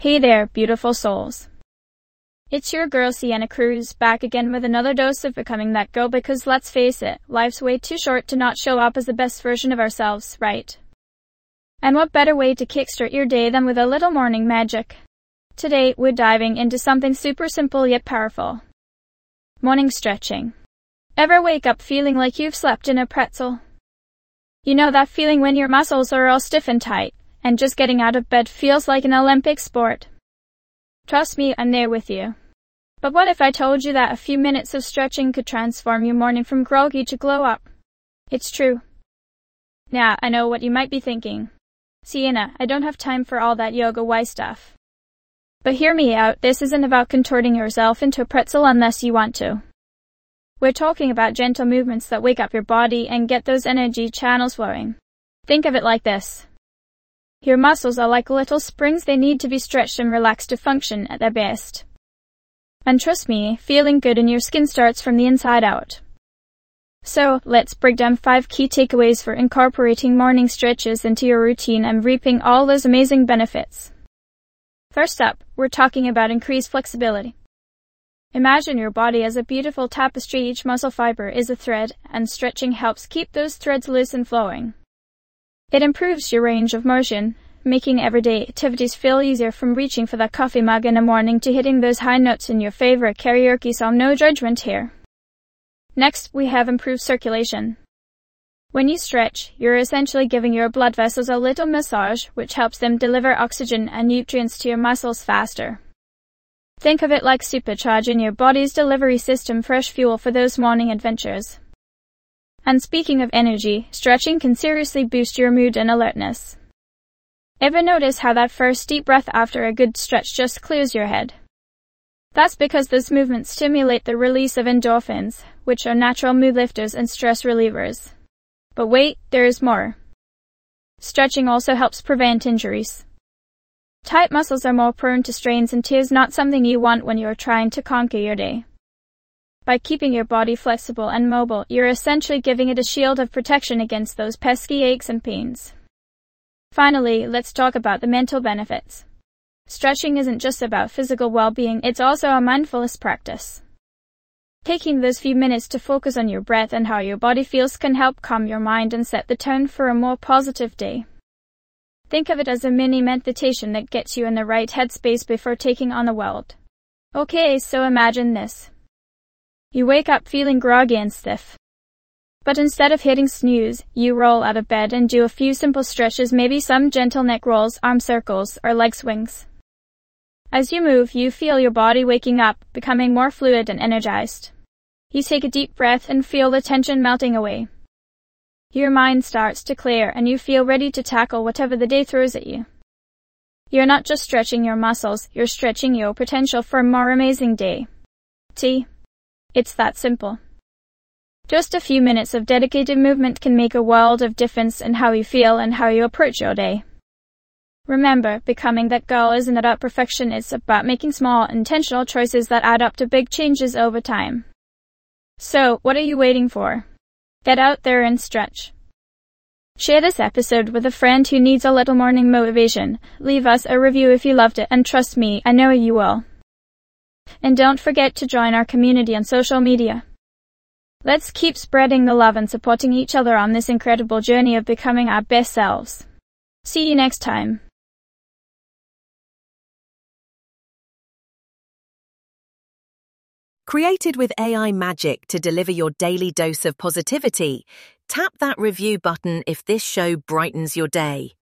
Hey there, beautiful souls. It's your girl Sienna Cruz back again with another dose of becoming that girl, because let's face it, life's way too short to not show up as the best version of ourselves, right? And what better way to kickstart your day than with a little morning magic? Today, we're diving into something super simple yet powerful. Morning stretching. Ever wake up feeling like you've slept in a pretzel? You know that feeling when your muscles are all stiff and tight, and just getting out of bed feels like an Olympic sport? Trust me, I'm there with you. But what if I told you that a few minutes of stretching could transform your morning from groggy to glow up? It's true. Now, I know what you might be thinking. Sienna, I don't have time for all that yoga-wise stuff. But hear me out, this isn't about contorting yourself into a pretzel unless you want to. We're talking about gentle movements that wake up your body and get those energy channels flowing. Think of it like this. Your muscles are like little springs, they need to be stretched and relaxed to function at their best. And trust me, feeling good in your skin starts from the inside out. So, let's break down 5 key takeaways for incorporating morning stretches into your routine and reaping all those amazing benefits. First up, we're talking about increased flexibility. Imagine your body as a beautiful tapestry. Each muscle fiber is a thread, and stretching helps keep those threads loose and flowing. It improves your range of motion, making everyday activities feel easier, from reaching for that coffee mug in the morning to hitting those high notes in your favorite karaoke song. No judgment here. Next, we have improved circulation. When you stretch, you're essentially giving your blood vessels a little massage, which helps them deliver oxygen and nutrients to your muscles faster. Think of it like supercharging your body's delivery system, fresh fuel for those morning adventures. And speaking of energy, stretching can seriously boost your mood and alertness. Ever notice how that first deep breath after a good stretch just clears your head? That's because those movements stimulate the release of endorphins, which are natural mood lifters and stress relievers. But wait, there is more. Stretching also helps prevent injuries. Tight muscles are more prone to strains and tears, not something you want when you're trying to conquer your day. By keeping your body flexible and mobile, you're essentially giving it a shield of protection against those pesky aches and pains. Finally, let's talk about the mental benefits. Stretching isn't just about physical well-being, it's also a mindfulness practice. Taking those few minutes to focus on your breath and how your body feels can help calm your mind and set the tone for a more positive day. Think of it as a mini meditation that gets you in the right headspace before taking on the world. Okay, so imagine this. You wake up feeling groggy and stiff. But instead of hitting snooze, you roll out of bed and do a few simple stretches, maybe some gentle neck rolls, arm circles, or leg swings. As you move, you feel your body waking up, becoming more fluid and energized. You take a deep breath and feel the tension melting away. Your mind starts to clear and you feel ready to tackle whatever the day throws at you. You're not just stretching your muscles, you're stretching your potential for a more amazing day. It's that simple. Just a few minutes of dedicated movement can make a world of difference in how you feel and how you approach your day. Remember, becoming that girl isn't about perfection, it's about making small, intentional choices that add up to big changes over time. So, what are you waiting for? Get out there and stretch. Share this episode with a friend who needs a little morning motivation. Leave us a review if you loved it, and trust me, I know you will. And don't forget to join our community on social media. Let's keep spreading the love and supporting each other on this incredible journey of becoming our best selves. See you next time. Created with AI magic to deliver your daily dose of positivity, tap that review button if this show brightens your day.